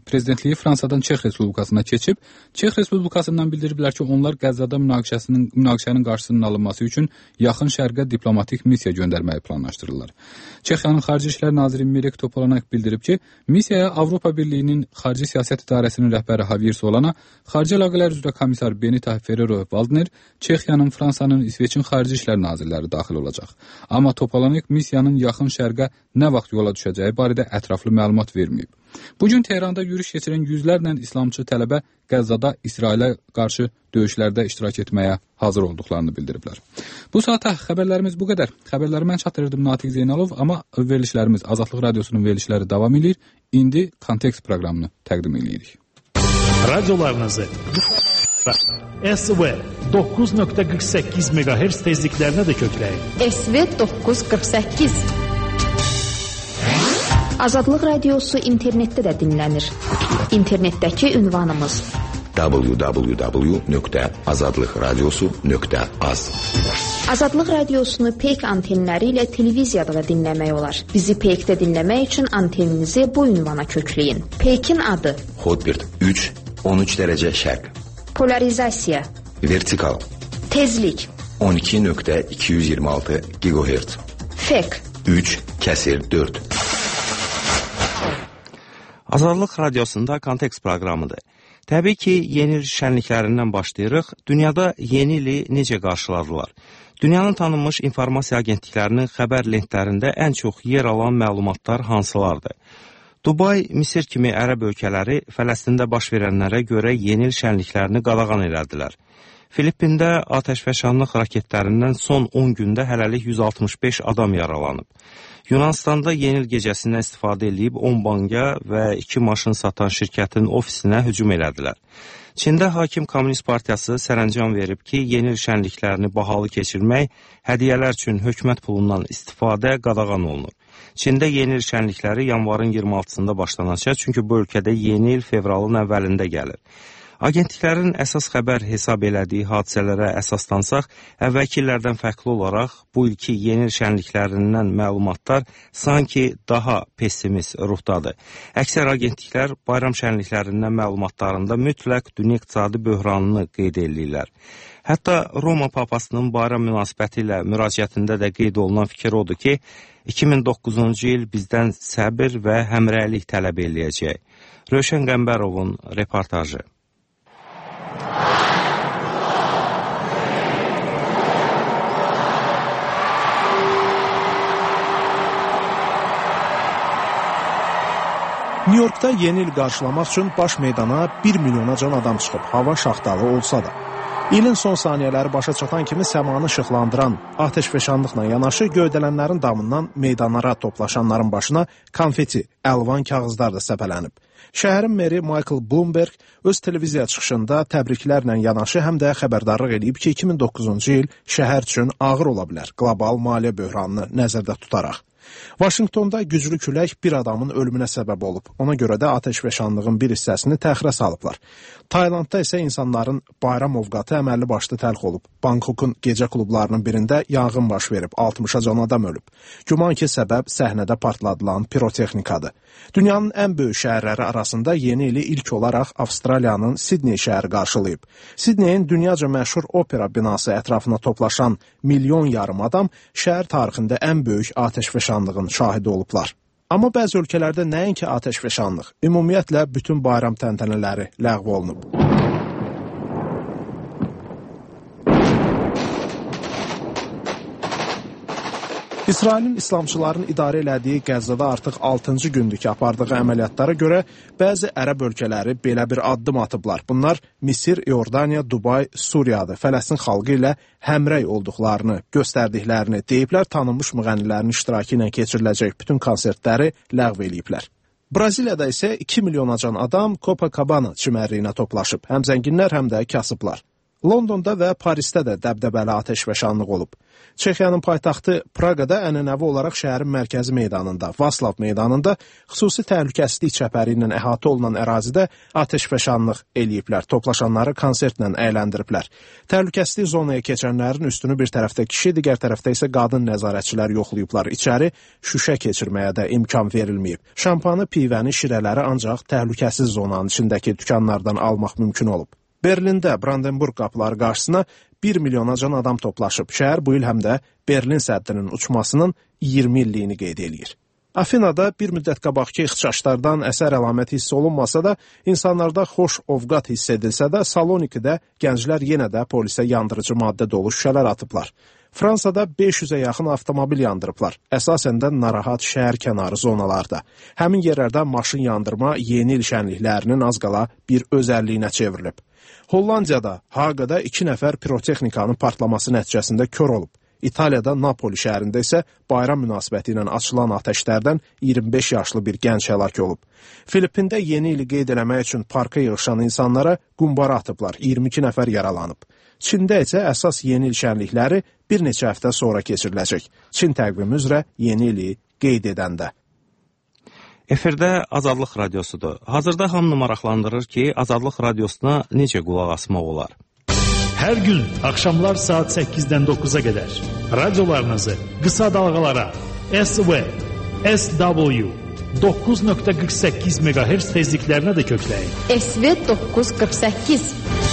prezidentliyi Fransadan Çex Respublikasına keçib. Çex Respublikasından bildiriblər ki, onlar Qəzzada münaqişənin qarşısının alınması üçün yaxın şərqə diplomatik missiya göndərməyi planlaşdırırlar. Çexiyanın Xarici İşlər naziri Mirek Topolanak bildirib ki, missiyaya Avropa Birliyinin Xarici Siyasət İdarəsinin rəhbəri Javier Solana, Xarici Əlaqələr üzrə komissar Benita Ferrero-Waldner, Çexiyanın, Fransanın, İsveçin Xarici İşlər nazirləri daxil olacaq. Amma Topolanak missiyanın yaxın şərqə nə vaxt yola düşəcəyi barədə ətraflı məlumat verməyib. Bugün Tehranda yürüş keçirən yüzlərlə İslamçı tələbə Qəzzada İsrailə qarşı döyüşlərdə iştirak etməyə hazır olduqlarını bildiriblər. Bu saata xəbərlərimiz bu qədər. Xəbərləri mən çatdırırdım Natiq Zeynalov, amma verilişlərimiz Azadlıq Radiosunun verilişləri davam edir. İndi Kontekst proqramını təqdim edirik. Radiolarınızı SV 9.48 MHz tezliklərinə də kökləyin. SV 948. Azadlıq Radiosu internetdə də dinlənir. İnternetdəki ünvanımız www.azadlıqradiosu.az. Azadlıq Radiosunu peyk antenləri ilə televiziyada da dinləmək olar. Bizi peykdə dinləmək üçün anteninizi bu ünvana kökləyin. Peykin adı Hotbird 3, 13 dərəcə şərq. Polarizasiya, Vertikal, tezlik, 12.226 GHz. fek, 3/4. Azadlıq Radiosunda Kontekst proqramıdır. Təbii ki, yeni il şənliklərindən başlayırıq. Dünyada yeni ili necə qarşıladılar? Dünyanın tanınmış informasiya agentliklərinin xəbər lentlərində ən çox yer alan məlumatlar hansılardır? Dubay, Misir kimi ərəb ölkələri Fələstində baş verənlərə görə yeni il şənliklərini qadağan elədilər. Filippində atəşfəşanlıq raketlərindən son 10 gündə hələlik 165 adam yaralanıb. Yunanistanda yeni il gecəsindən istifadə edib 10 banka və 2 maşın satan şirkətin ofisinə hücum elədilər. Çində Hakim Komünist Partiyası sərəncam verib ki, yeni il şənliklərini bahalı keçirmək, hədiyyələr üçün hökumət pulundan istifadə qadağan olunur. Çində yeni il şənlikləri yanvarın 26-sında başlanacaq, çünki bu ölkədə yeni il fevralın əvvəlində gəlir. Agentliklərin əsas xəbər hesab elədiyi hadisələrə əsaslansaq, əvvəlki illərdən fərqli olaraq bu ilki yeni il şənliklərindən məlumatlar sanki daha pessimist ruhdadır. Əksər agentliklər bayram şənliklərindən məlumatlarında mütləq dünya iqtisadi böhranını qeyd edirlər. Hətta Roma Papasının bayram münasibəti ilə müraciətində də qeyd olunan fikir odur ki, 2009-cu il bizdən səbir və həmrəylik tələb eləyəcək. Rövşən Qəmbərovun reportajı. Nyu-Yorkda yeni il qarşılamaq üçün baş meydana 1 milyonacan adam çıxıb, hava şaxtalı olsa da. İlin son saniyələri başa çatan kimi səmanı işıqlandıran atəşfəşanlıqla yanaşı göydələnlərin damından meydanlara toplaşanların başına konfeti, əlvan kağızlar da səpələnib. Şəhərin meri Michael Bloomberg öz televiziya çıxışında təbriklərlə yanaşı həm də xəbərdarlıq edib ki, 2009-cu il şəhər üçün ağır ola bilər, qlobal maliyyə böhranını nəzərdə tutaraq. Vaşinqtonda güclü külək bir adamın ölümünə səbəb olub. Ona görə də atəşfəşanlığın bir hissəsini təxirə salıblar. Taylandda isə insanların bayram ovqatı əməlli başlı təlx olub. Bangkokun gecə klublarının birində yanğın baş verib, 60-a can adam ölüb. Güman ki, səbəb səhnədə partladılan pirotexnikadır. Dünyanın ən böyük şəhərləri arasında yeni ili ilk olaraq Avstraliyanın Sidney şəhəri qarşılayıb. Sidneyin dünyaca məşhur opera binası ətrafına toplaşan milyon yarım adam şəhər tarixində ən böyük atəşfəşanlığın şahidi olublar. Amma bəzi ölkələrdə nəinki atəşfəşanlıq, ümumiyyətlə bütün bayram təntənələri ləğv olunub. İsrailin İslamçıların idarə elədiyi Qəzzada artıq 6-cı gündür ki, apardığı əməliyyatlara görə bəzi ərəb ölkələri belə bir addım atıblar. Bunlar Misir, Iordaniya, Dubay, Suriyadır. Fələstin xalqı ilə həmrəy olduqlarını, göstərdiklərini deyiblər, tanınmış müğənnilərin iştirakı ilə keçiriləcək bütün konsertləri ləğv eləyiblər. Braziliyada isə 2 milyonacan adam Copacabana çimərliyinə toplaşıb. Həm zənginlər, həm də kasıblar. Londonda və Parisdə də dəbdəbəli atəşfəşanlıq olub. Çexiyanın paytaxtı Praqada ənənəvi olaraq şəhərin mərkəzi meydanında, Vaslav meydanında xüsusi təhlükəsizlik çəpəri ilə əhatə olunan ərazidə atəşfəşanlıq eləyiblər. Toplaşanları konsertlə əyləndiriblər. Təhlükəsizlik zonaya keçənlərin üstünü bir tərəfdə kişi, digər tərəfdə isə qadın nəzarətçilər yoxlayıblar. İçəri şüşə keçirməyə də imkan verilməyib. Şampanı, pivəni, şirələri ancaq təhlükəsiz zonanın içindəki dükanlardan almaq mümkün olub. Berlində Brandenburg qapıları qarşısına 1 milyonacan adam toplaşıb. Şəhər bu il həm də Berlin səddinin uçmasının 20 illiyini qeyd eləyir. Afinada bir müddət qabaqki ixtişaşlardan əsər əlamət hiss olunmasa da, insanlarda xoş ovqat hiss edilsə də, Salonikidə gənclər yenə də polisə yandırıcı maddə dolu şüşələr atıblar. Fransada 500-ə yaxın avtomobil yandırıblar. Əsasən də narahat şəhər kənarı zonalarda. Həmin yerlərdə maşın yandırma yeni il şənliklərinin az qala bir özəlliyinə çevrilib. Hollandiyada, Haqada 2 nəfər pirotexnikanın partlaması nəticəsində kör olub. İtaliyada, Napoli şəhərində isə bayram münasibəti ilə açılan atəşlərdən 25 yaşlı bir gənc həlak olub. Filippində yeni ili qeyd eləmək üçün parka yığışan insanlara qumbara atıblar, 22 nəfər yaralanıb. Çində isə əsas yeni il şənlikləri bir neçə həftə sonra keçiriləcək. Çin təqvimi üzrə yeni ili qeyd edəndə. Efirdə Azadlıq Radiosudur. Hazırda hamını maraqlandırır ki, Azadlıq Radiosuna necə qulaq asmaq olar? Hər gün axşamlar saat 8-dən 9-a qədər radiolarınızı qısa dalğalara SV, SW 9.48 MHz tezliklərinə də kökləyin. SV 948.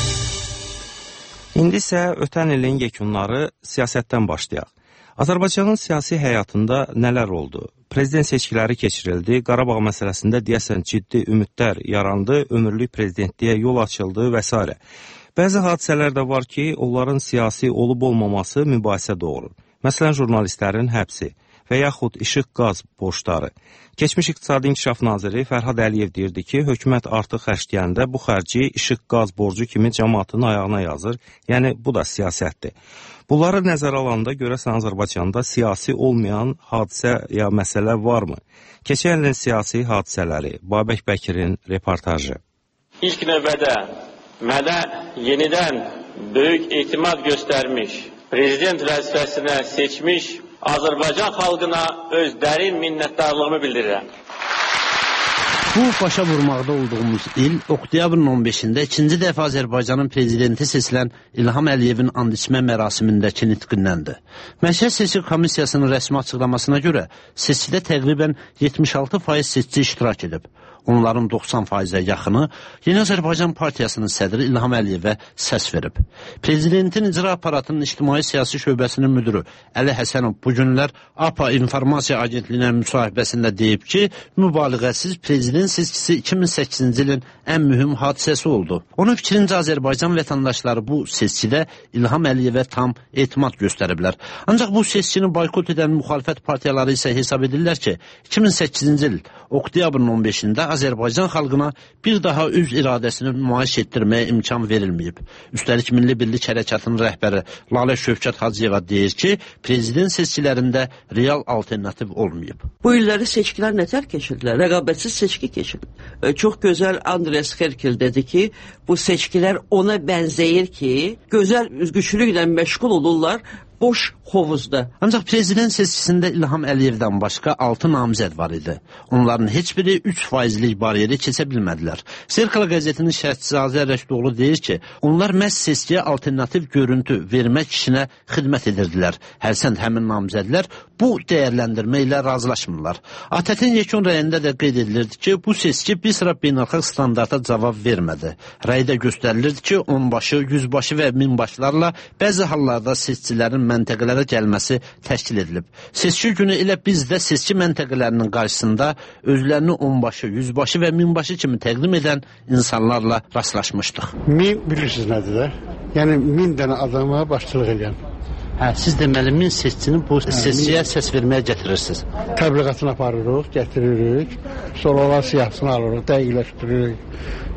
İndi isə ötən ilin yekunları siyasətdən başlayaq. Azərbaycanın siyasi həyatında nələr oldu? Prezident seçkiləri keçirildi, Qarabağ məsələsində deyəsən ciddi ümidlər yarandı, ömürlük prezidentliyə yol açıldı və s. Bəzi hadisələr də var ki, onların siyasi olub-olmaması mübahisə doğurur. Məsələn, jurnalistlərin həbsi və yaxud işıq qaz borcları. Keçmiş İqtisadi İnkişaf Naziri Fərhad Əliyev deyirdi ki, hökumət artıq xərcləyəndə bu xərci işıq qaz borcu kimi cəmaatın ayağına yazır, yəni bu da siyasətdir. Bunları nəzərə alanda görəsən Azərbaycanda siyasi olmayan hadisə ya məsələ varmı? Keçən ilin siyasi hadisələri, Babək Bəkirin reportajı. İlk növbədə mənə yenidən böyük etimad göstərmiş, prezident vəzifəsinə seçmiş Azərbaycan xalqına öz dərin minnətdarlığımı bildirirəm. Bu başa vurmaqda olduğumuz il oktyabrın 15-də ikinci dəfə Azərbaycanın prezidenti seçilən İlham Əliyevin and içmə mərasimindəki nitqindəndir. Mərkəz Seçki Komissiyasının rəsmi açıqlamasına görə seçkidə təqribən 76% seçici iştirak edib. Onların 90%-ə yaxını Yeni Azərbaycan Partiyasının sədri İlham Əliyevə səs verib. Prezidentin icra aparatının ictimai siyasi şöbəsinin müdürü Əli Həsənov bu günlər APA İnformasiya Agentliyinə müsahibəsində deyib ki, mübaliğəsiz prezident seçkisi 2008-ci ilin ən mühüm hadisəsi oldu. Onun fikrincə Azərbaycan vətəndaşları bu seçkidə İlham Əliyevə tam etimad göstəriblər. Ancaq bu seçkini boykot edən müxalifət partiyaları isə hesab edirlər ki, 2008-ci il oktyabrın 15-də Azərbaycan xalqına bir daha öz iradəsini nümayiş etdirməyə imkan verilməyib. Üstəlik Milli Birlik Hərəkatının rəhbəri Lalə Şövkət Hacıyeva deyir ki, prezident seçkilərində real alternativ olmayıb. Bu illəri seçkilər nətər keçirdilər? Rəqabətsiz seçki keçirildi. Çox gözəl Andres Herkel dedi ki, bu seçkilər ona bənzəyir ki, gözəl güclüklə məşğul olurlar, boş hovuzda. Ancaq prezident seçkisində İlham Əliyevdən başqa 6 namizəd var idi. Onların heç biri 3%lik bariyeri keçə bilmədilər. Serkala qəzetinin şərhçisi Azər Rəşdoğlu deyir ki, onlar məhz seçkiyə alternativ görüntü vermək işinə xidmət edirdilər. Hərçənd həmin namizədlər bu dəyərləndirmə ilə razılaşmırlar. ATƏT-in yekun rəyində də qeyd edilirdi ki, bu seçki bir sıra beynəlxalq standarta cavab vermədi. Rəydə göstərilirdi ki, onbaşı, yüzbaşı və minbaşlarla bəzi hallarda seçkilərin məntəqələrə gəlməsi təşkil edilib. Seçki günü elə biz də seçki məntəqələrinin qarşısında özlərini onbaşı, yüzbaşı və minbaşı kimi təqdim edən insanlarla rastlaşmışdıq. Min bilirsiniz nədir də? Yəni 1000 dənə adama başçılıq edən. Siz deməli 1000 seçkini bu seçkiyə səs verməyə gətirirsiniz. Təbliğatını aparırıq, gətiririk. Sonra olan siyahısını alırıq, dəqiqləşdiririk.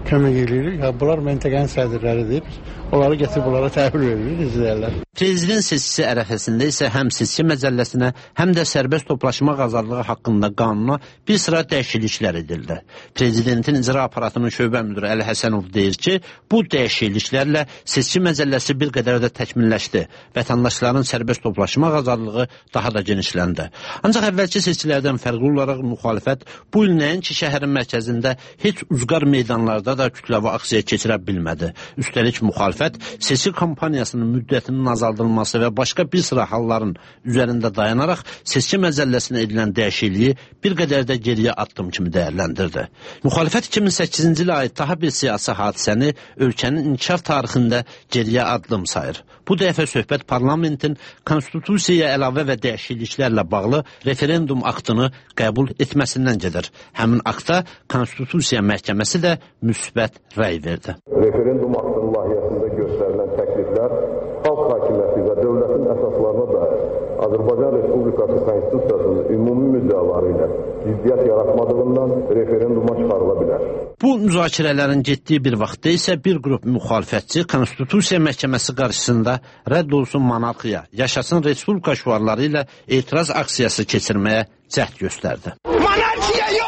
kömək edirik. Bunlar məntəqənin sədrləridir. Onları gətirib bunlara təhvil veririk, izləyirlər. Prezident seçkisi ərəfəsində isə həm seçki məcəlləsinə, həm də sərbəst toplaşma azadlığı haqqında qanuna bir sıra dəyişikliklər edildi. Prezidentin icra aparatının şöbə müdürü Əli Həsənov deyir ki, bu dəyişikliklərlə seçki məcəlləsi bir qədər də təkmilləşdi. Vətəndaşların sərbəst toplaşma azadlığı daha da genişləndi. Ancaq əvvəlki seçkilərdən fərqli olaraq müxalifət bu il nəinki şəhərin mərkəzində heç ucqar meydanlarda da kütləvi aksiya keçirə bilmədi. Üstəlik müxalifət seçki kampaniyasının müddətinin azaldılması və başqa bir sıra halların üzərində dayanaraq seçki məcəlləsinə edilən dəyişikliyi bir qədər də geriyə addım kimi dəyərləndirdi. Müxalifət 2008-ci ilə aid daha bir siyasi hadisəni ölkənin inkişaf tarixində geriyə addım sayır. Bu dəfə söhbət parlamentin konstitusiyaya əlavə və dəyişikliklərlə bağlı referendum aktını qəbul etməsindən gedir. Həmin akta Konstitusiya Məhkəməsi də müsbət rəy verdi. Referendum aktının layihəsində göstərilən təkliflər xalq hakimiyyəti və dövlətin əsaslarına dair Azərbaycan Respublikası Konstitusiyasının ümumi müddəaları ilə ziddiyyət yaratmadığından referenduma çıxarıla bilər. Bu müzakirələrin getdiyi bir vaxtda isə bir qrup müxalifətçi Konstitusiya Məhkəməsi qarşısında rədd olsun monarxiya, yaşasın respublika şüarları ilə etiraz aksiyası keçirməyə cəhd göstərdi. Monarxiya yox!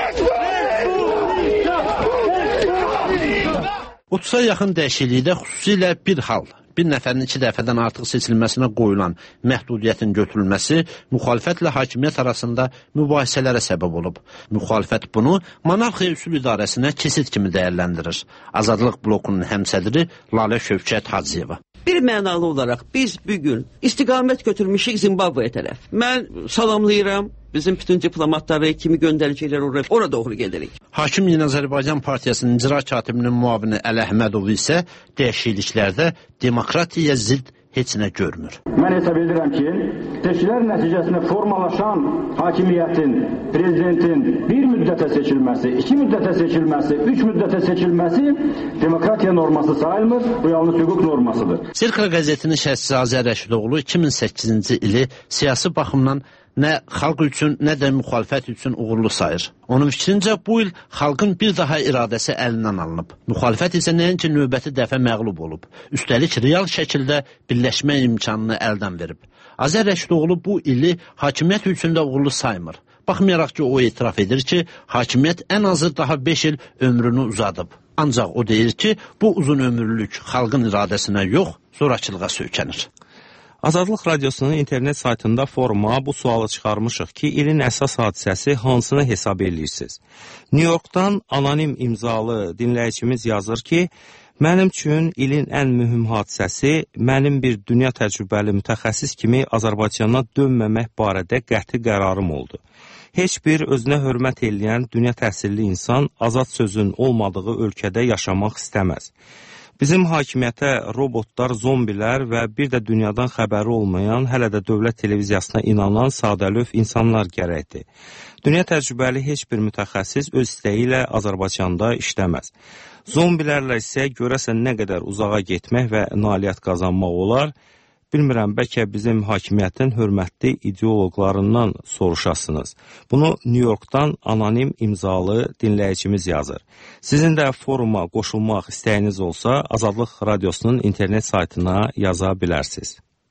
30-a yaxın dəyişiklikdə xüsusilə bir hal, bir nəfərin 2 dəfədən artıq seçilməsinə qoyulan məhdudiyyətin götürülməsi müxalifətlə hakimiyyət arasında mübahisələrə səbəb olub. Müxalifət bunu monarxiya üsul idarəsinə kesit kimi dəyərləndirir. Azadlıq blokunun həmsədri Lalə Şövkət Hacıyeva. Bir mənalı olaraq biz bugün istiqamət götürmüşük Zimbabveyə tərəf. Mən salamlayıram bizim bütün diplomatları, kimi göndəricilər ora doğru gedirik. Hakim Yeni Azərbaycan Partiyasının icra katibinin muavini Əli Əhmədov isə dəyişikliklərdə demokratiyaya zidd heç nə görmür. Mən hesab edirəm ki, seçkilər nəticəsində formalaşan hakimiyyətin, prezidentin bir müddətə seçilməsi, 2 müddətə seçilməsi, 3 müddətə seçilməsi demokratiya norması sayılmır, bu yalnız hüquq normasıdır. Sirka qəzetinin şərhçisi Azər Rəşidoğlu 2008-ci ili siyasi baxımdan nə xalq üçün, nə də müxalifət üçün uğurlu sayır. Onun fikrincə bu il xalqın bir daha iradəsi əlindən alınıb. Müxalifət isə nəinki növbəti dəfə məğlub olub. Üstəlik real şəkildə birləşmə imkanını əldən verib. Azər Rəşidoğlu bu ili hakimiyyət üçün də uğurlu saymır. Baxmayaraq ki, o etiraf edir ki, hakimiyyət ən azı daha 5 il ömrünü uzadıb. Ancaq o deyir ki, bu uzun ömürlük xalqın iradəsinə yox, zorakılığa söykənir. Azadlıq Radiosunun internet saytında foruma bu sualı çıxarmışıq ki, ilin əsas hadisəsi hansını hesab edirsiniz? New Yorkdan anonim imzalı dinləyicimiz yazır ki, mənim üçün ilin ən mühüm hadisəsi mənim bir dünya təcrübəli mütəxəssis kimi Azərbaycana dönməmək barədə qəti qərarım oldu. Heç bir özünə hörmət eləyən dünya təhsilli insan azad sözün olmadığı ölkədə yaşamaq istəməz. Bizim hakimiyyətə robotlar, zombilər və bir də dünyadan xəbəri olmayan, hələ də dövlət televiziyasına inanan sadəlöv insanlar gərəkdir. Dünya təcrübəli heç bir mütəxəssis öz istəyi ilə Azərbaycanda işləməz. Zombilərlə isə görəsən nə qədər uzağa getmək və nailiyyət qazanmaq olar, bilmirəm, bəlkə bizim hakimiyyətin hörmətli ideoloqlarından soruşasınız. Bunu New Yorkdan anonim imzalı dinləyicimiz yazır. Sizin də foruma qoşulmaq istəyiniz olsa, Azadlıq Radiosunun internet saytına yaza bilərsiniz.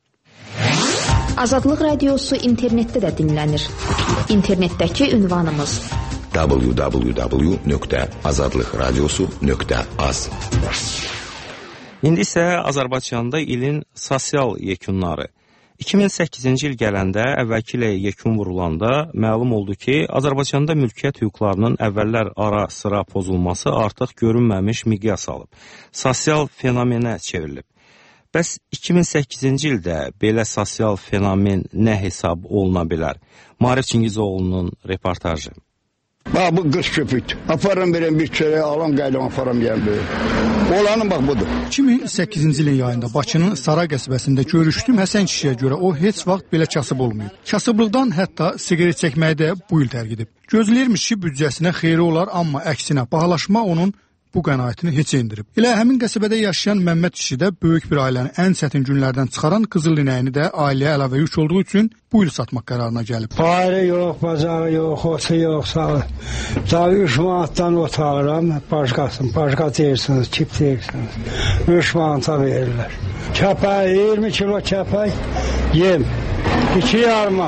Azadlıq Radiosu internetdə də dinlənir. İnternetdəki ünvanımız www.azadlıqradiosu.az. İndi isə Azərbaycanda ilin sosial yekunları. 2008-ci il gələndə, əvvəlki ilə yekun vurulanda məlum oldu ki, Azərbaycanda mülkiyyət hüquqlarının əvvəllər ara sıra pozulması artıq görünməmiş miqyas alıb. Sosial fenomenə çevrilib. Bəs 2008-ci ildə belə sosial fenomen nə hesab oluna bilər? Maarif Çingizoğlu'nun reportajı. Bax, bu qış köpükdür. Aparım verəm bir çörəyə, alam qaylam aparım gələm böyük. Olanın bax budur. 2008-ci ilin yayında Bakının Saray qəsbəsində görüşdüyüm Həsən kişiyə görə o heç vaxt belə kasıb olmayıb. Kasıblıqdan hətta siqaret çəkməyi də bu il tərk edib. Gözləyirmiş ki, büdcəsinə xeyri olar, amma əksinə bahalaşma onun bu qənaətini heçə indirib. Elə həmin qəsəbədə yaşayan Məmməd kişi də böyük bir ailənin ən çətin günlərdən çıxaran qızıl inəyini də ailəyə əlavə yük olduğu üçün bu il satmaq qərarına gəlib. Bayırı yox, bacağı yox, otu yox, sağ. Daha 3 manatdan ot alıram, başqa deyirsiniz, kip deyirsiniz. 3 manata verirlər. Kəpək, 20 kilo kəpək, yem, 2 yarma.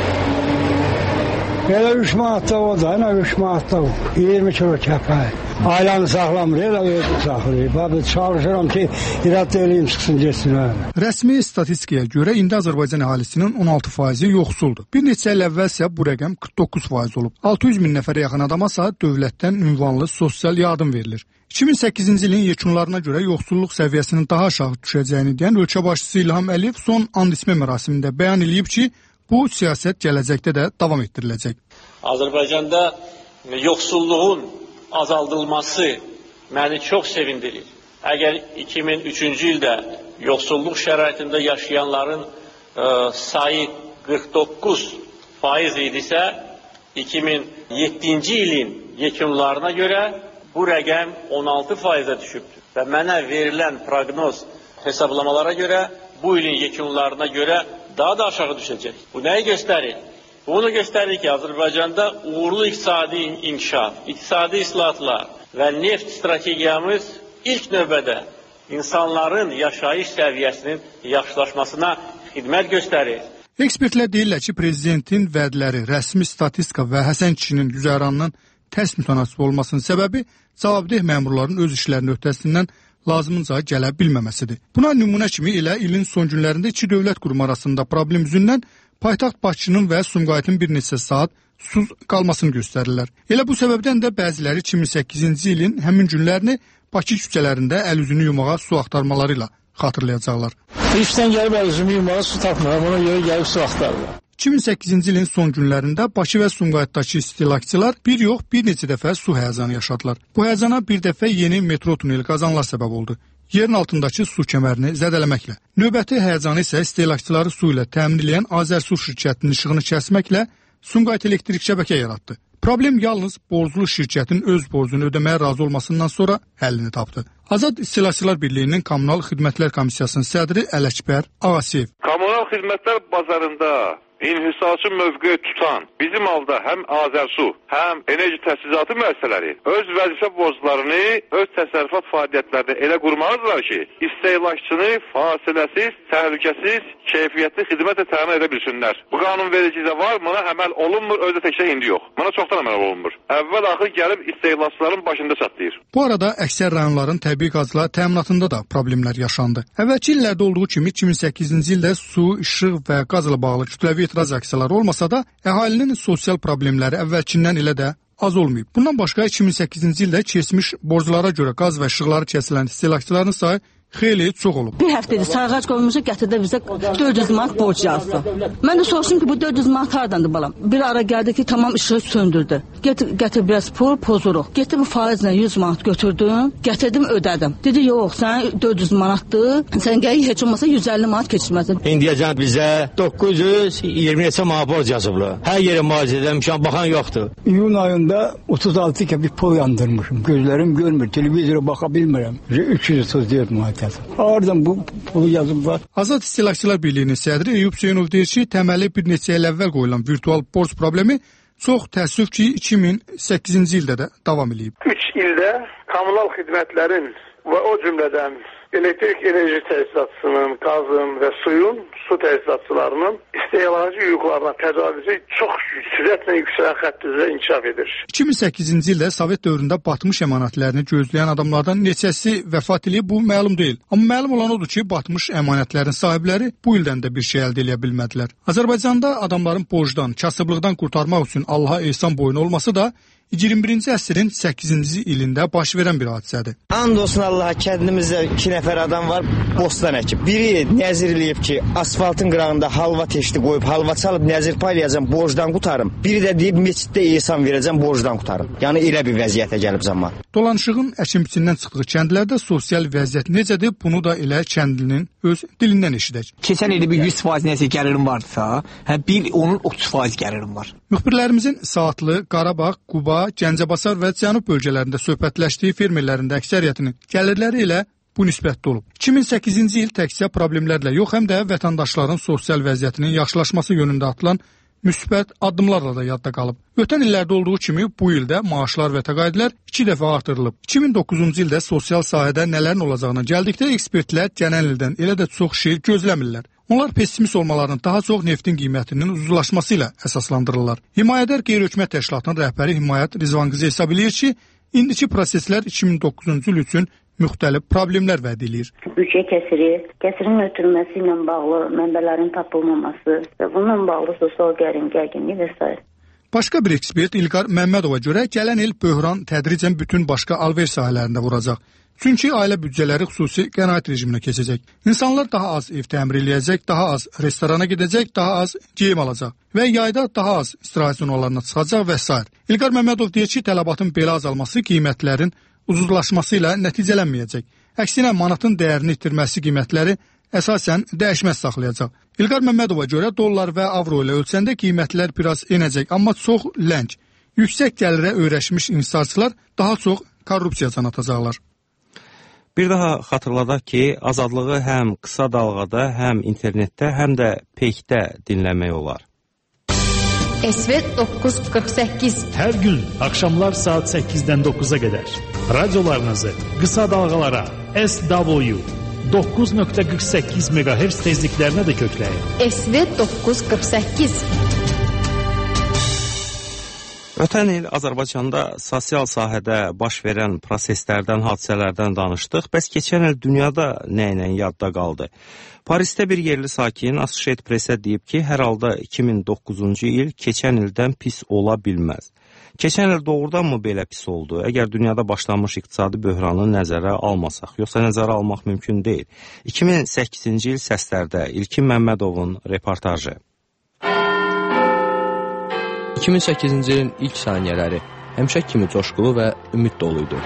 Elə 3 manatda o da, nə 3 manatda o, 20 kilo kəpək. Ailəni saxlamır, elə özü saxlayır. Babi, çalışıram ki, irad eləyim, çıxsın, geçsin. Rəsmi statistikaya görə indi Azərbaycan əhalisinin 16% yoxsuldur. Bir neçə il əvvəlsə bu rəqəm 49% olub. 600 min nəfərə yaxın adamasa dövlətdən ünvanlı sosial yardım verilir. 2008-ci ilin yekunlarına görə yoxsulluq səviyyəsinin daha aşağı düşəcəyini deyən ölkə başçısı İlham Əliyev son and içmə mərasimində bəyan edib ki, bu siyasət gələcəkdə də davam etdiriləcək. Azərbaycanda yoxsulluğun azaldılması məni çox sevindirir. Əgər 2003-cü ildə yoxsulluq şəraitində yaşayanların sayı 49% idisə, 2007-ci ilin yekunlarına görə bu rəqəm 16%-ə düşübdür. Və mənə verilən proqnoz hesablamalara görə bu ilin yekunlarına görə daha da aşağı düşəcək. Bu nəyi göstərir? Bunu göstərir ki, Azərbaycanda uğurlu iqtisadi inkişaf, iqtisadi islahatlar və neft strategiyamız ilk növbədə insanların yaşayış səviyyəsinin yaxşılaşmasına xidmət göstərir. Ekspertlər deyirlər ki, prezidentin vədləri, rəsmi statistika və Həsən kişinin güzəranının tərs mütənasib olmasının səbəbi cavabdeh məmurların öz işlərinin öhdəsindən lazımınca gələ bilməməsidir. Buna nümunə kimi elə ilin son günlərində iki dövlət qurumu arasında problem üzündən paytaxt Bakının və Sumqayıtın bir neçə saat susuz qalmasını göstərirlər. Elə bu səbəbdən də bəziləri 2008-ci ilin həmin günlərini Bakı küçələrində əl üzünü yumağa su axtarmaları ilə xatırlayacaqlar. İşdən gəlib əl üzünü yumağa su tapmıram, ona görə gəlib su axtarırlar. 2008-ci ilin son günlərində Bakı və Sumqayıtdakı istehlakçılar bir yox, bir neçə dəfə su həyəcanı yaşadılar. Bu həyəcana bir dəfə yeni metro tuneli qazanlar səbəb oldu. Yerin altındakı su kəmərini zədələməklə. Növbəti həyəcanı isə istehlakçıları su ilə təmin edən Azərsu şirkətinin işığını kəsməklə Sumqayıt elektrik şəbəkə yaratdı. Problem yalnız borclu şirkətin öz borcunu ödəməyə razı olmasından sonra həllini tapdı. Azad İstehlakçılar Birliyinin Kommunal Xidmətlər Komissiyasının sədri Ələkbər Ağasiyev. Kommunal xidmətlər bazarında inhisası mövqe tutan bizim halda həm Azərsu, həm enerji təchizatı müəssisələri öz vəzifə borclarını öz təsərrüfat fəaliyyətlərində elə qurmalıdırlar ki, istehlakçını fasiləsiz, təhlükəsiz, keyfiyyətli xidmətlə təmin edə bilsinlər. Bu qanunvericilikdə var, buna əməl olunmur, özü təkcə indi yox. Buna çoxdan əməl olunmur. Əvvəl axır gəlib istehlakçıların başında çatlayır. Bu arada əksər rayonların təbii qazla təminatında da problemlər yaşandı. Əvvəlki illərdə olduğu kimi 2008-ci ildə su, işıq və qazla bağlı kütləvi etiraz aksiyaları olmasa da, əhalinin sosial problemləri əvvəlkindən elə də az olmayıb. Bundan başqa 2008-ci ildə keçmiş borclara görə qaz və işıqları kəsilən istehlakçıların sayı xeyli çox olub. Bir həftədir sarğac qoymuşuq, gətirdi bizə 400 manat borc yazdı. Mən də soruşdum ki, bu 400 manat haradandır balam? Bir ara gəldi ki, tamam işığı söndürdü. Gətir biraz pul, pozuruq. Getdim faizlə 100 manat götürdüm, gətirdim, ödədim. Dedi, yox, sən 400 manatdır, sən gəl heç olmasa 150 manat keçirməsin. İndiyəcən bizə 920 neçə manat borc yazıblar. Hər yerə müalicə edilmişəm, baxan yoxdur. İyun ayında 36 kəbik pul yandırmışım. Gözlərim görmür, televizora baxa bilmirəm. 334 manat. Oradan bu pulu yazıblar. Azad İstehlakçılar Birliyinin sədri Eyüp Hüseynov deyir ki, təməli bir neçə il əvvəl qoyulan virtual borc problemi çox təəssüf ki, 2008-ci ildə də davam edib. 3 ildə kommunal xidmətlərin və o cümlədən elektrik enerji təchizatçısının, qazın və suyun, su təchizatçılarının istehlakçı hüquqlarına təcavüzü çox sürətlə yüksələn xətt üzrə inkişaf edir. 2008-ci ildə Sovet dövründə batmış əmanətlərini gözləyən adamlardan neçəsi vəfat edib, bu məlum deyil. Amma məlum olan odur ki, batmış əmanətlərin sahibləri bu ildən də bir şey əldə edə bilmədilər. Azərbaycanda adamların borcdan, kasıblıqdan qurtarmaq üçün Allaha ehsan boyun olması da 21-ci əsrin 8-ci ilində baş verən bir hadisədir. And olsun Allaha, kəndimizdə 2 nəfər adam var, bostan əkib. Biri nəzir eləyib ki, asfaltın qırağında halva teşti qoyub, halva çalıb nəzir paylayacam, borcdan qutarım. Biri də deyib, məsciddə ehsan verəcəm, borcdan qutarım. Yəni elə bir vəziyyətə gəlib zaman. Dolanışığın əkin-biçindən çıxdığı kəndlərdə sosial vəziyyət necədir, bunu da elə kəndlinin öz dilindən eşidək. Keçən ildə bir 100% nəsə gəlirim varsa, bir onun 30% gəlirim var. Müxbirlərimizin Saatlı, Qarabağ, Quba, Şuşa, Gəncəbasar və Cənub bölgələrində söhbətləşdiyi fermerlərin də əksəriyyətinin gəlirləri ilə bu nisbətdə olub. 2008-ci il təkcə problemlərlə yox, həm də vətəndaşların sosial vəziyyətinin yaxşılaşması yönündə atılan müsbət addımlarla da yadda qalıb. Ötən illərdə olduğu kimi bu ildə maaşlar və təqaüdlər 2 dəfə artırılıb. 2009-cu ildə sosial sahədə nələrin olacağına gəldikdə ekspertlər gələn ildən elə də çox şey gözləmirlər. Onlar pessimist olmalarını daha çox neftin qiymətinin ucuzlaşması ilə əsaslandırırlar. Himayədar Qeyri-Hökumət Təşkilatının rəhbəri Himayət Rizvanqızı hesab eləyir ki, indiki proseslər 2009-cu il üçün müxtəlif problemlər vəd edir. Büdcə kəsiri, kəsirin ötürülməsi ilə bağlı mənbələrin tapılmaması və bununla bağlı sosial gərginlik və s. Başqa bir ekspert İlqar Məmmədova görə gələn il böhran tədricən bütün başqa alver sahələrində vuracaq. Çünki ailə büdcələri xüsusi qənaət rejiminə keçəcək. İnsanlar daha az ev təmir eləyəcək, daha az restorana gedəcək, daha az geyim alacaq və yayda daha az istirahət zonalarına çıxacaq və s. İlqar Məmmədov deyir ki, tələbatın belə azalması qiymətlərin ucuzlaşması ilə nəticələnməyəcək. Əksinə manatın dəyərini itirməsi qiymətləri əsasən dəyişməz saxlayacaq. İlqar Məmmədova görə dollar və avro ilə ölçəndə qiymətlər biraz enəcək, amma çox ləng. Yüksək gəlirə öyrəşmiş inhisarçılar daha çox korrupsiya can atacaqlar. Bir daha xatırladaq ki, Azadlığı həm qısa dalğada, həm internetdə, həm də Peykdə dinləmək olar. SV 948 Hər gün axşamlar saat 8-dən 9-a qədər radiolarınızı qısa dalğalara SW 9.48 MHz tezliklərinə də kökləyin. SV 948 Ötən il Azərbaycanda sosial sahədə baş verən proseslərdən, hadisələrdən danışdıq. Bəs keçən il dünyada nə ilə yadda qaldı? Parisdə bir yerli sakin Associated Press-ə deyib ki, hər halda 2009-cu il keçən ildən pis ola bilməz. Keçən il doğrudanmı belə pis oldu? Əgər dünyada başlanmış iqtisadi böhranı nəzərə almasaq, yoxsa nəzərə almaq mümkün deyil. 2008-ci il səslərdə İlkin Məmmədovun reportajı. 2008-ci ilin ilk saniyələri həmişə kimi coşqulu və ümid doluydu.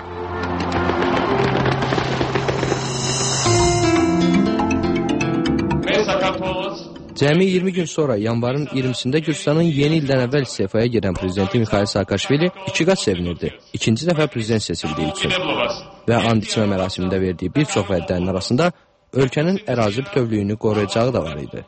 Cəmi 20 gün sonra yanvarın 20-sində Gürcüstanın yeni ildən əvvəl istefaya gedən prezidenti Mikhail Saakashvili iki qat sevinirdi. İkinci dəfə prezident seçildiyi üçün və and içmə mərasimində verdiyi bir çox vədlərin arasında ölkənin ərazi bütövlüyünü qoruyacağı da var idi.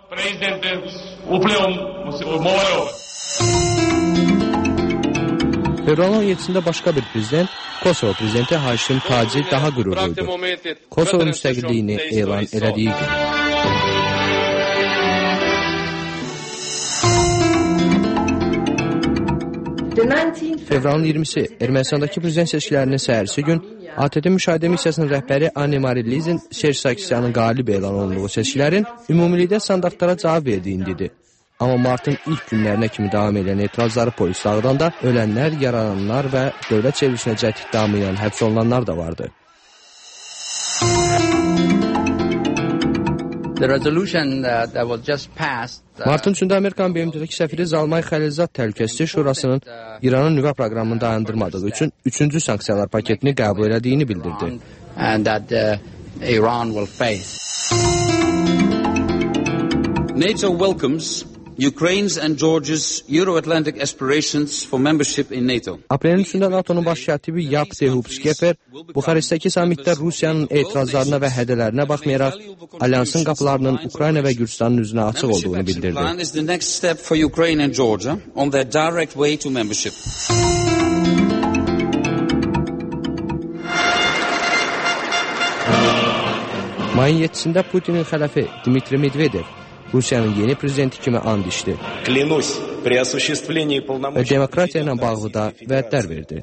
Fevralın 17-sində başqa bir prezident, Kosovo prezidenti Haşim Taci daha qürurluydu. Kosovo müstəqilliyini elan elədiyi gün. Fevralın 20-si Ermənistandakı prezident seçkilərinin səhərisi gün ATƏT müşahidə missiyasının rəhbəri Anne Marie Lizin Serj Sarkisyanın qalib elan olunduğu seçkilərin ümumilikdə standartlara cavab verdiyini dedi. Amma martın ilk günlərinə kimi davam edən etirazları polis dağıdanda ölənlər, yaralananlar və dövlət çevrilişinə cəhd iddiamı ilə həbs olunanlar da vardı. Martın 3-də Amerikanın BMT-dəki səfiri Zalmay Xəlilzad Təhlükəsizlik Şurasının İranın nüvə proqramını dayandırmadığı üçün 3-cü sanksiyalar paketini qəbul edildiyini bildirdi. NATO welcomes Ukraine's and Georgia's Euro-Atlantic aspirations for membership in NATO. Aprelin 3-də NATO'nun baş katibi Yap Dehupskeper Buxarestdəki samitdə Rusiyanın etirazlarına və hədələrinə baxmayaraq alyansın qapılarının Ukrayna və Gürcüstanın üzünə açıq olduğunu bildirdi. Plan is the next step for Ukraine and Georgia on their direct way to membership. Mayın 7-sində Putinin xələfi Dmitri Medvedev Rusiyanın yeni prezidenti kimi and içdi və demokratiya ilə bağlı da vədlər verdi.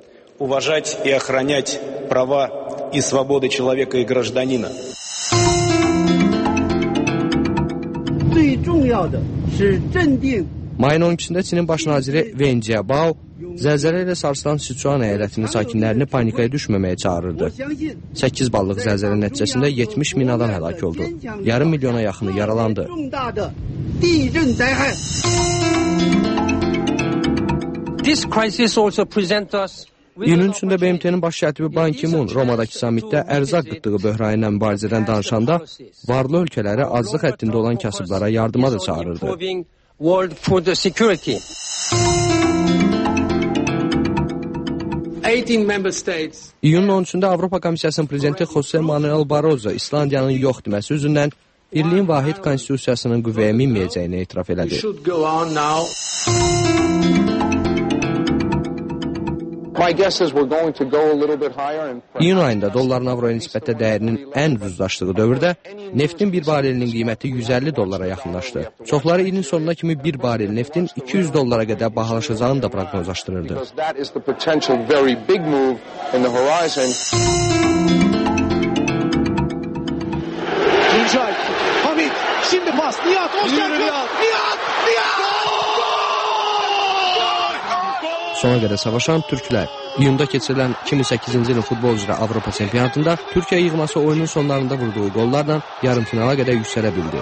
Mayın 12-sində Çinin baş naziri Wen Jiabao zəlzələ ilə sarsılan Sichuan əyalətinin sakinlərini panikaya düşməməyə çağırırdı. 8 ballıq zəlzələ nəticəsində 70 min adam həlak oldu. Yarım milyona yaxını yaralandı. İyunun 3-də BMT-nin baş katibi Ban Ki-moon Romadakı samitdə ərzaq qıtlığı böhranı ilə mübarizədən danışanda varlı ölkələri azlıq həddində olan kasıblara yardıma da çağırırdı. İyunun 13-də Avropa Komissiyasının prezidenti Jose Manuel Barroso İslandiyanın yox deməsi üzündən birliyin vahid konstitusiyasının qüvvəyə minməyəcəyini etiraf elədi. İyun ayında dolların avroya nisbətdə dəyərinin ən ucuzlaşdığı dövrdə neftin bir barelinin qiyməti 150 dollara yaxınlaşdı. Çoxları ilin sonuna kimi bir barel neftin 200 dollara qədər bahalaşacağını da proqnozlaşdırırdı. Hamit, şimdi pas, Nihat, Nihat! Sona qədər savaşan türklər iyunda keçirilən 2008-ci ilin futbol üzrə Avropa çempionatında Türkiyə yığması oyunun sonlarında vurduğu qollarla yarımfinala qədər yüksələ bildi.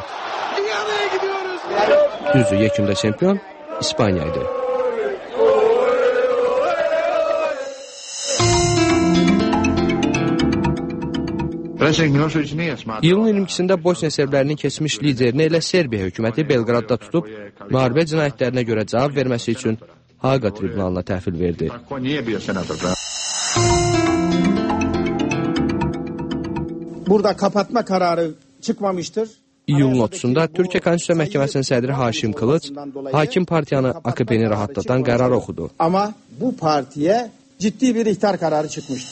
Düzdür, yekunda çempion İspaniya idi. İyulun 22-sində Bosniya serblərinin keçmiş liderini elə Serbiya hökuməti Belqradda tutub, müharibə cinayətlərinə görə cavab verməsi üçün Haqa tribunalına təhvil verdi. Burada kapatma kararı çıkmamıştır. İyulun 30-da Türkiyə Konstitusiya Məhkəməsinin sədri Haşim Kılıç hakim partiyanı AKP-ni rahatlatan qərar oxudu. Ama bu partiye ciddi bir ihtar kararı çıkmıştır.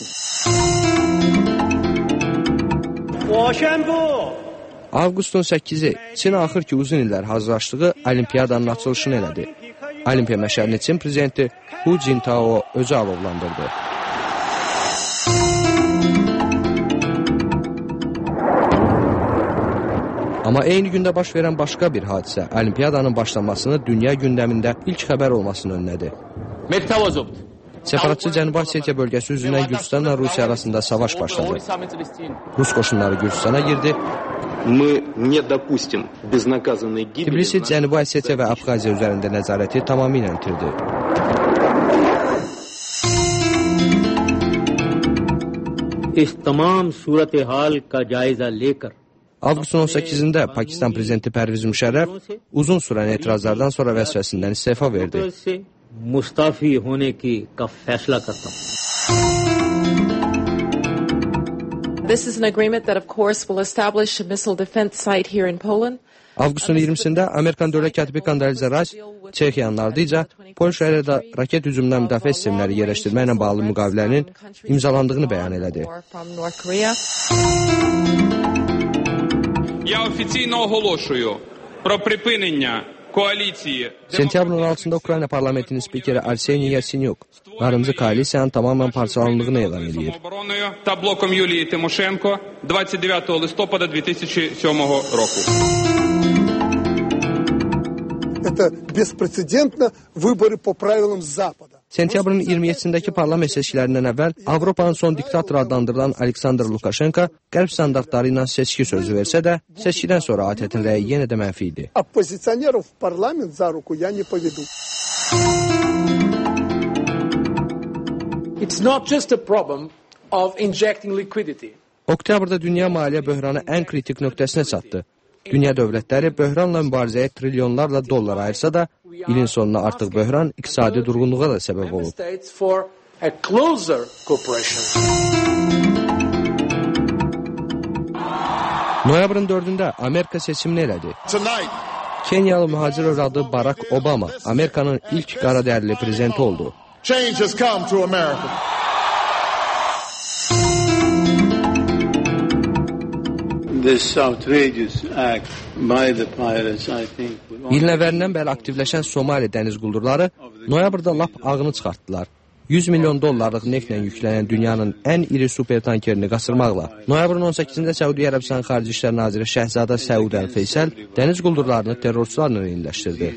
Avqustun 8-i Çin axır ki uzun illər hazırlaşdığı olimpiyadanın açılışını elədi. Olimpiya məşərini Çin prezidenti Hu Jintao özü alovlandırdı. Amma eyni gündə baş verən başqa bir hadisə olimpiyadanın başlanmasını dünya gündəmində ilk xəbər olmasını önlədi. Separatçı Cənubi Osetiya bölgəsi üzrdən Gürcüstanla Rusiya arasında savaş başladı. Rus qoşunları Gürcüstana girdi. Tbilisi Cənubi Osetiya və Abxaziya üzərində nəzarəti tamamilə itirdi. Avqustun 18-də Pakistan prezidenti Pərviz Müşərrəf uzun sürən etirazlardan sonra vəzifəsindən istefa verdi. Mustafi होने का फैसला करता हूं. This is an agreement that of course will establish a missile defense site here in Poland. Avqustun 20-sində Amerikan dövlət katibi Kondoliza Rice Çexiyanın ardınca Polşaya da raket hücumundan müdafiə sistemləri yerləşdirməklə bağlı müqavilənin imzalandığını bəyan elədi. Я офіційно оголошую про припинення Sentyabrın 16-da Ukrayna parlamentinin spikeri Arseniy Yatsenyuk narıncı koalisiyanın tamamen parçalandığını elan edir. Та блоком Юлії Тимошенко 29 листопада 2007 року. Это беспрецедентно выборы по правилам Запада. Sentyabrın 27-dəki parlament seçkilərindən əvvəl Avropanın son diktator adlandırılan Aleksandr Lukashenko qərb standartları ilə seçki sözü versə də, seçkidən sonra ATƏT-in rəyi yenə də mənfi idi. Оппозиционеров в парламент за руку я не поведу. It's not just a problem of injecting liquidity. Oktyabrda dünya maliyyə böhranı ən kritik nöqtəsinə çatdı. Dünya dövlətləri böhranla mübarizəyə trilyonlarla dollar ayırsa da, ilin sonuna artıq böhran iqtisadi durğunluğa da səbəb olub. Noyabrın 4-də Amerika seçimini elədi. Kenyalı mühacir övladı Barack Obama Amerikanın ilk qara dərili prezidenti oldu. Change has come to America. İlin əvvəlindən bəri aktivləşən Somali dəniz quldurları noyabrda lap ağını çıxartdılar. 100 milyon dollarlıq neftlə yüklənən dünyanın ən iri supertankerini qasırmaqla. Noyabrın 18-də Səudiyyə Ərəbistan Xarici İşlər Naziri Şəhzadə Səud Əl-Feysəl dəniz quldurlarını terrorçularla eyniləşdirdi.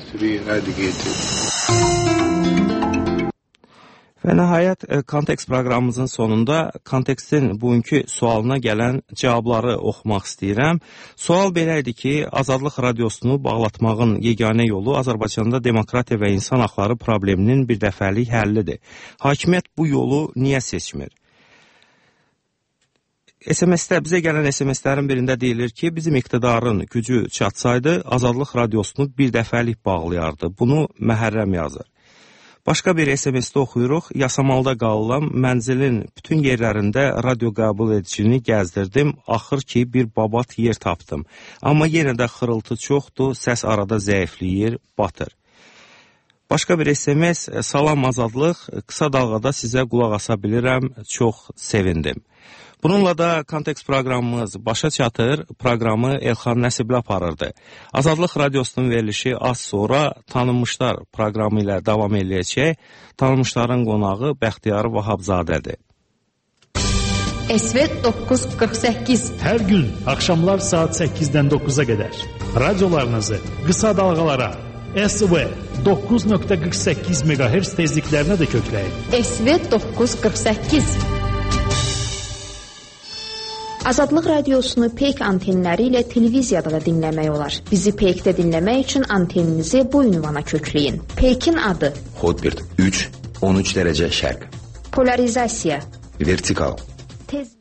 Və nəhayət, Kontekst proqramımızın sonunda Kontekstin bugünkü sualına gələn cavabları oxumaq istəyirəm. Sual belə idi ki, Azadlıq radiosunu bağlatmağın yeganə yolu Azərbaycanda demokratiya və insan haqları probleminin bir dəfəlik həllidir. Hakimiyyət bu yolu niyə seçmir? Bizə gələn SMS-lərin birində deyilir ki, bizim iqtidarın gücü çatsaydı, Azadlıq radiosunu bir dəfəlik bağlayardı. Bunu Məhərrəm yazır. Başqa bir SMS-də oxuyuruq. Yasamalda qalıram, mənzilin bütün yerlərində radio qəbul edicini gəzdirdim. Axır ki, bir babat yer tapdım. Amma yenə də xırıltı çoxdur, səs arada zəifləyir, batır. Başqa bir SMS, salam azadlıq, qısa dalğada sizə qulaq asa bilirəm, çox sevindim. Bununla da Kontekst proqramımız başa çatır, proqramı Elxan Nəsibli aparırdı. Azadlıq radiosunun verilişi az sonra Tanınmışlar proqramı ilə davam edəcək. Tanınmışların qonağı Bəxtiyar Vahabzadədir. SV 948 Hər gün axşamlar saat 8-dən 9-a qədər radiolarınızı qısa dalğalara SV 9.48 MHz tezliklərinə də kökləyin. SV 948 Azadlıq radiosunu Peyk antenləri ilə televiziyada da dinləmək olar. Bizi Peykdə dinləmək üçün anteninizi bu ünvana kökləyin. Peykin adı Hotbird 3, 13 dərəcə şərq. Polarizasiya Vertikal Tez